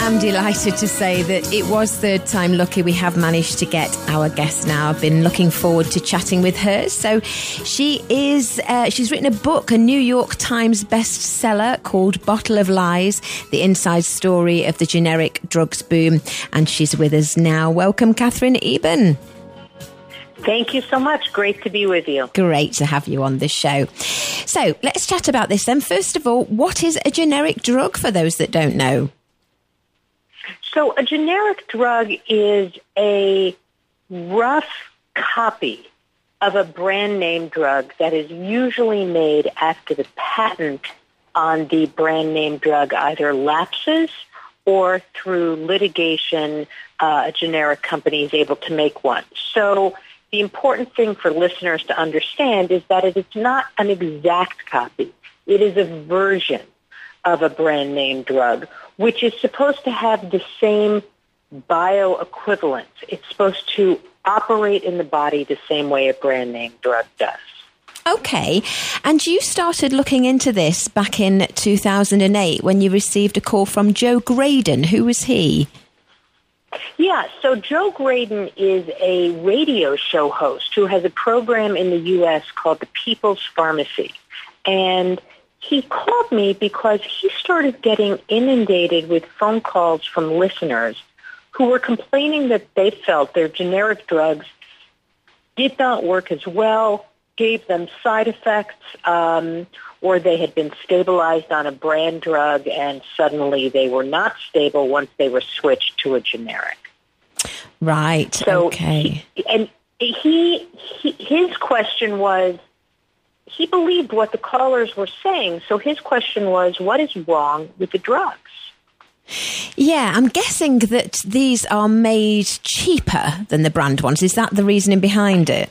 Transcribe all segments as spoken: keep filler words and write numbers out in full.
am delighted to say that it was third time lucky we have managed to get our guest now. I've been looking forward to chatting with her. So she is, uh, she's written a book, a New York Times bestseller called Bottle of Lies, the inside story of the generic drugs boom. And she's with us now. Welcome, Katherine Eban. Thank you so much. Great to be with you. Great to have you on the show. So let's chat about this then. First of all, what is a generic drug for those that don't know? So a generic drug is a rough copy of a brand name drug that is usually made after the patent on the brand name drug either lapses or through litigation, uh, a generic company is able to make one. So the important thing for listeners to understand is that it is not an exact copy. It is a version of a brand name drug, which is supposed to have the same bioequivalence. It's supposed to operate in the body the same way a brand name drug does. Okay. And you started looking into this back in two thousand eight when you received a call from Joe Graedon. Who was he? Yeah, so Joe Graedon is a radio show host who has a program in the U S called The People's Pharmacy. And he called me because he started getting inundated with phone calls from listeners who were complaining that they felt their generic drugs did not work as well, gave them side effects, um, or they had been stabilized on a brand drug and suddenly they were not stable once they were switched to a generic. Right, so okay. He, and he, he, his question was, he believed what the callers were saying, so his question was, what is wrong with the drugs? Yeah, I'm guessing that these are made cheaper than the brand ones. Is that the reasoning behind it?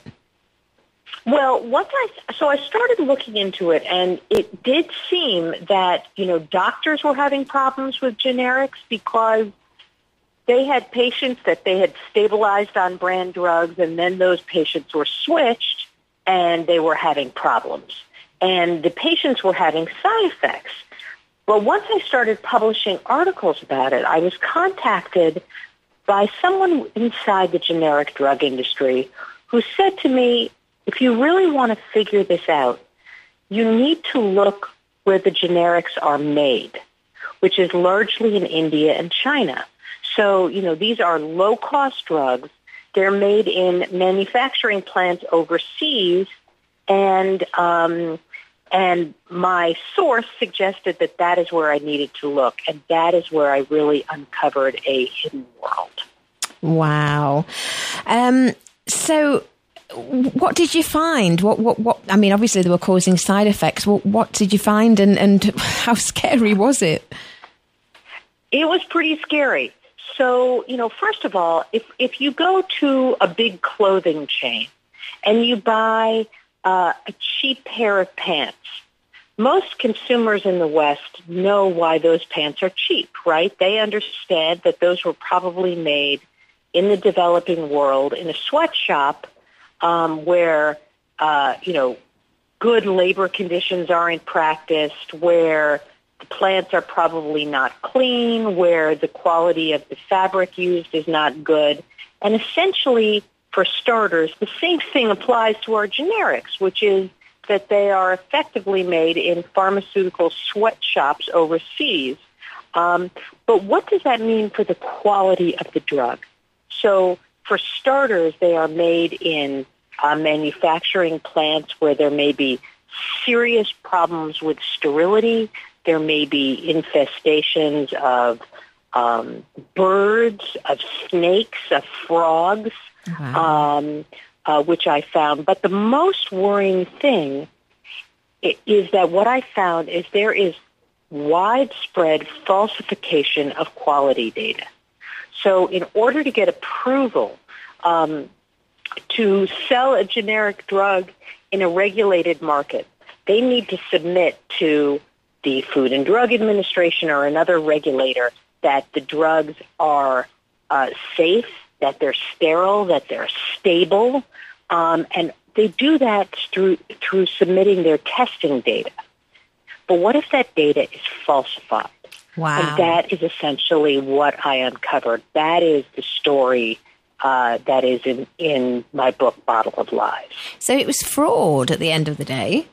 Well, once I so I started looking into it, and it did seem that, you know, doctors were having problems with generics because they had patients that they had stabilized on brand drugs, and then those patients were switched, and they were having problems. And the patients were having side effects. Well, once I started publishing articles about it, I was contacted by someone inside the generic drug industry who said to me, if you really want to figure this out, you need to look where the generics are made, which is largely in India and China. So, you know, these are low-cost drugs. They're made in manufacturing plants overseas, and um, and my source suggested that that is where I needed to look, and that is where I really uncovered a hidden world. Wow. Um, so what did you find? What, what, what, I mean, obviously they were causing side effects. What, what did you find, and, and how scary was it? It was pretty scary. So, you know, first of all, if, if you go to a big clothing chain and you buy uh, a cheap pair of pants, most consumers in the West know why those pants are cheap, right? They understand that those were probably made in the developing world in a sweatshop um, where, uh, you know, good labor conditions aren't practiced, where the plants are probably not clean, where the quality of the fabric used is not good. And essentially, for starters, the same thing applies to our generics, which is that they are effectively made in pharmaceutical sweatshops overseas. Um, but what does that mean for the quality of the drug? So for starters, they are made in uh, manufacturing plants where there may be serious problems with sterility. There may be infestations of um, birds, of snakes, of frogs, wow. um, uh, which I found. But the most worrying thing is that what I found is there is widespread falsification of quality data. So in order to get approval um, to sell a generic drug in a regulated market, they need to submit to the Food and Drug Administration or another regulator that the drugs are uh, safe, that they're sterile, that they're stable, um, and they do that through through submitting their testing data. But what if that data is falsified? Wow. And that is essentially what I uncovered. That is the story uh, that is in, in my book, Bottle of Lies. So it was fraud at the end of the day?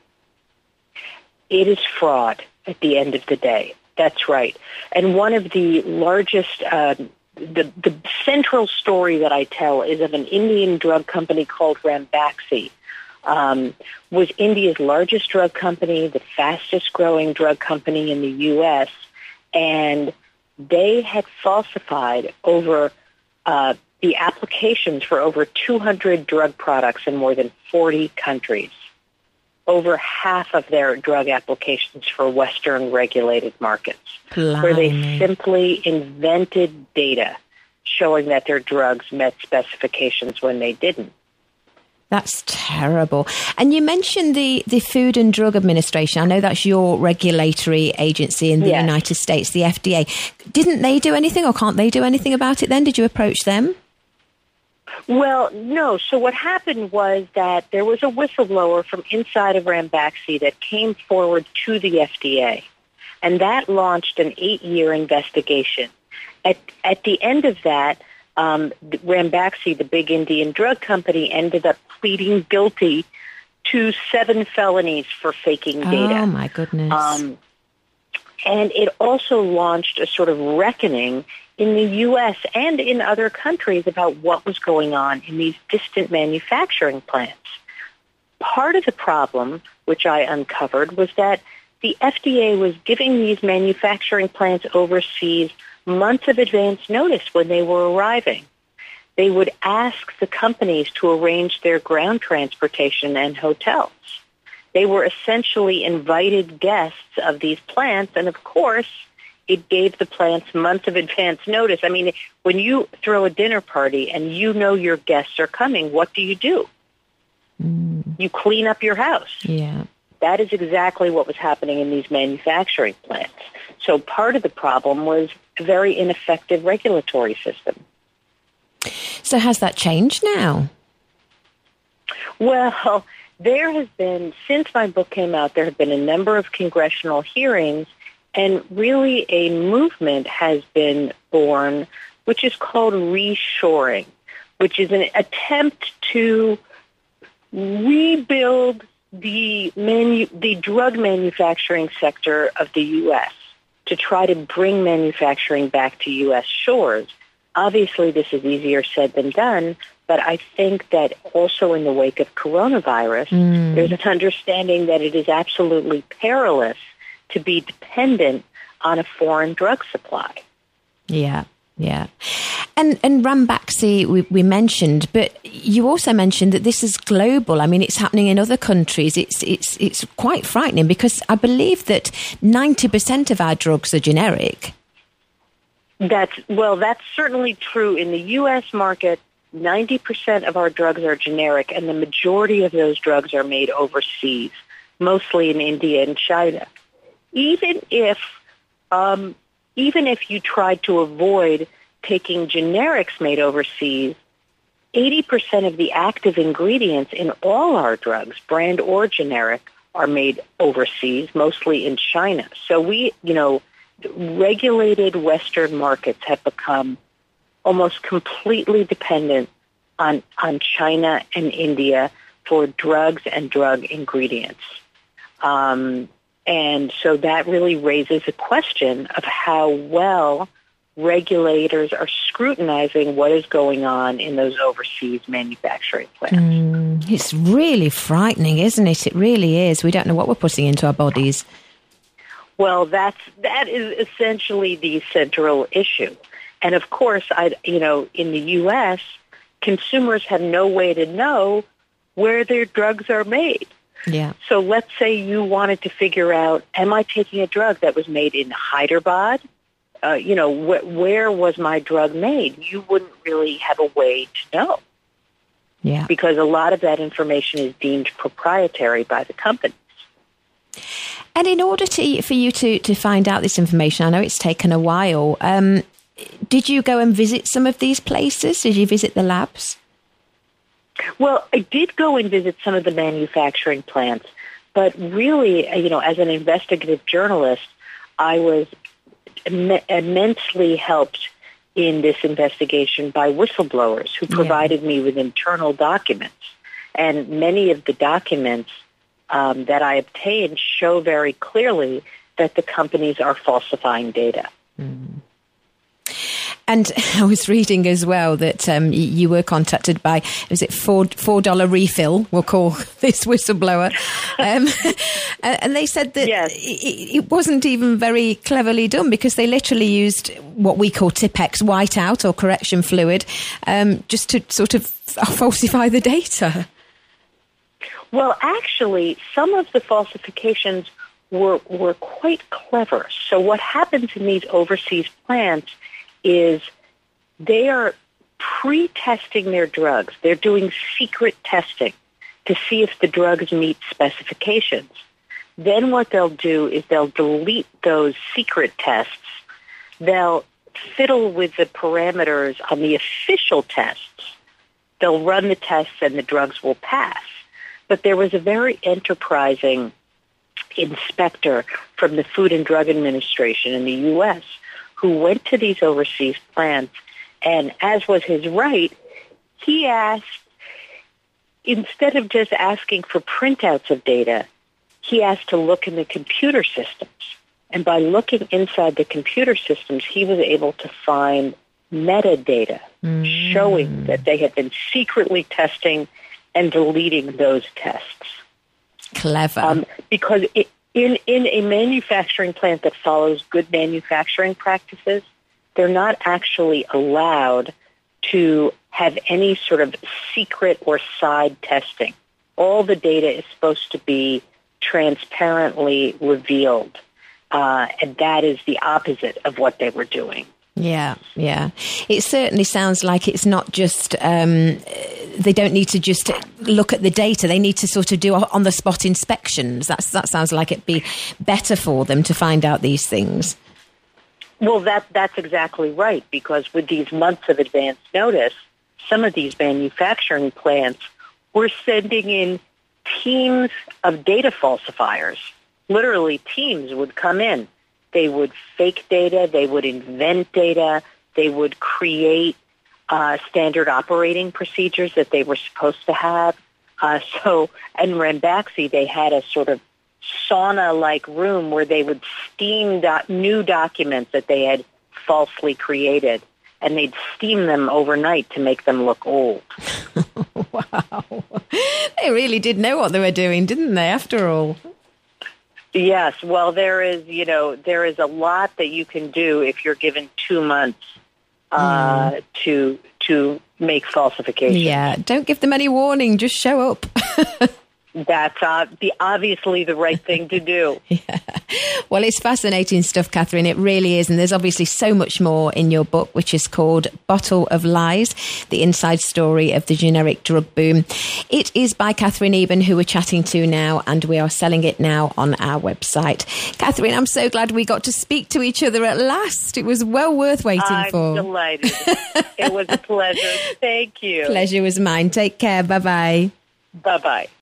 It is fraud at the end of the day. That's right. And one of the largest, uh, the, the central story that I tell is of an Indian drug company called Ranbaxy. Um, was India's largest drug company, the fastest growing drug company in the U S, and they had falsified over uh, the applications for over two hundred drug products in more than forty countries. Over half of their drug applications for Western regulated markets, Blimey. Where they simply invented data showing that their drugs met specifications when they didn't. That's terrible. And you mentioned the, the Food and Drug Administration. I know that's your regulatory agency in the yes. United States, the F D A. Didn't they do anything, or can't they do anything about it then? Did you approach them? Well, no. So what happened was that there was a whistleblower from inside of Ranbaxy that came forward to the F D A, and that launched an eight-year investigation. At, at the end of that, Um, Ranbaxy, the big Indian drug company, ended up pleading guilty to seven felonies for faking data. Oh, my goodness. Um, and it also launched a sort of reckoning in the U S and in other countries about what was going on in these distant manufacturing plants. Part of the problem, which I uncovered, was that the F D A was giving these manufacturing plants overseas months of advance notice when they were arriving. They would ask the companies to arrange their ground transportation and hotels. They were essentially invited guests of these plants, and of course, it gave the plants months of advance notice. I mean, when you throw a dinner party and you know your guests are coming, what do you do? Mm. You clean up your house. Yeah. That is exactly what was happening in these manufacturing plants. So part of the problem was a very ineffective regulatory system. So has that changed now? Well, there has been, since my book came out, there have been a number of congressional hearings, and really a movement has been born, which is called reshoring, which is an attempt to rebuild the manu- the drug manufacturing sector of the U S to try to bring manufacturing back to U S shores. Obviously, this is easier said than done, but I think that also in the wake of coronavirus, mm. there's an understanding that it is absolutely perilous to be dependent on a foreign drug supply. Yeah, yeah. And and Ranbaxy we, we mentioned, but you also mentioned that this is global. I mean, it's happening in other countries. It's it's it's quite frightening because I believe that ninety percent of our drugs are generic. That's well, that's certainly true in the U S market. ninety percent of our drugs are generic, and the majority of those drugs are made overseas, mostly in India and China. Even if um, even if you tried to avoid taking generics made overseas, eighty percent of the active ingredients in all our drugs, brand or generic, are made overseas, mostly in China. So we, you know, regulated Western markets have become almost completely dependent on, on China and India for drugs and drug ingredients. Um, and so that really raises a question of how well regulators are scrutinizing what is going on in those overseas manufacturing plants. Mm, it's really frightening, isn't it? It really is. We don't know what we're putting into our bodies. Well, that's that is essentially the central issue. And of course, I you know, in the U S, consumers have no way to know where their drugs are made. Yeah. So let's say you wanted to figure out, am I taking a drug that was made in Hyderabad? Uh, you know, wh- where was my drug made? You wouldn't really have a way to know. Yeah. Because a lot of that information is deemed proprietary by the companies. And in order to for you to, to find out this information, I know it's taken a while, um, did you go and visit some of these places? Did you visit the labs? Well, I did go and visit some of the manufacturing plants, but really, you know, as an investigative journalist, I was Im- immensely helped in this investigation by whistleblowers who provided yeah. me with internal documents. And many of the documents um, that I obtained show very clearly that the companies are falsifying data. Mm. And I was reading as well that um, you were contacted by, was it four four dollar refill? We'll call this whistleblower, um, and they said that yes. it, it wasn't even very cleverly done because they literally used what we call Tipex whiteout or correction fluid, um, just to sort of falsify the data. Well, actually, some of the falsifications were were quite clever. So what happens in these overseas plants is they are pre-testing their drugs. They're doing secret testing to see if the drugs meet specifications. Then what they'll do is they'll delete those secret tests. They'll fiddle with the parameters on the official tests. They'll run the tests and the drugs will pass. But there was a very enterprising inspector from the Food and Drug Administration in the U S who went to these overseas plants, and as was his right, he asked, instead of just asking for printouts of data, he asked to look in the computer systems. And by looking inside the computer systems, he was able to find metadata mm. showing that they had been secretly testing and deleting those tests. Clever. Um, because it, In in a manufacturing plant that follows good manufacturing practices, they're not actually allowed to have any sort of secret or side testing. All the data is supposed to be transparently revealed, uh, and that is the opposite of what they were doing. Yeah, yeah. It certainly sounds like it's not just, um, they don't need to just look at the data. They need to sort of do on-the-spot inspections. That's, that sounds like it'd be better for them to find out these things. Well, that that's exactly right, because with these months of advance notice, some of these manufacturing plants were sending in teams of data falsifiers. Literally, teams would come in. They would fake data, they would invent data, they would create uh, standard operating procedures that they were supposed to have. Uh, so, in Ranbaxy, they had a sort of sauna-like room where they would steam do- new documents that they had falsely created, and they'd steam them overnight to make them look old. Wow. They really did know what they were doing, didn't they, after all? Yes, well, there is, you know, there is a lot that you can do if you're given two months uh, mm. to to make falsifications. Yeah, don't give them any warning, just show up. That's uh, the obviously the right thing to do. Yeah. Well, it's fascinating stuff, Catherine. It really is. And there's obviously so much more in your book, which is called Bottle of Lies, the inside story of the generic drug boom. It is by Catherine Eben, who we're chatting to now, and we are selling it now on our website. Catherine, I'm so glad we got to speak to each other at last. It was well worth waiting I'm for. I'm delighted. It was a pleasure. Thank you. Pleasure was mine. Take care. Bye-bye. Bye-bye.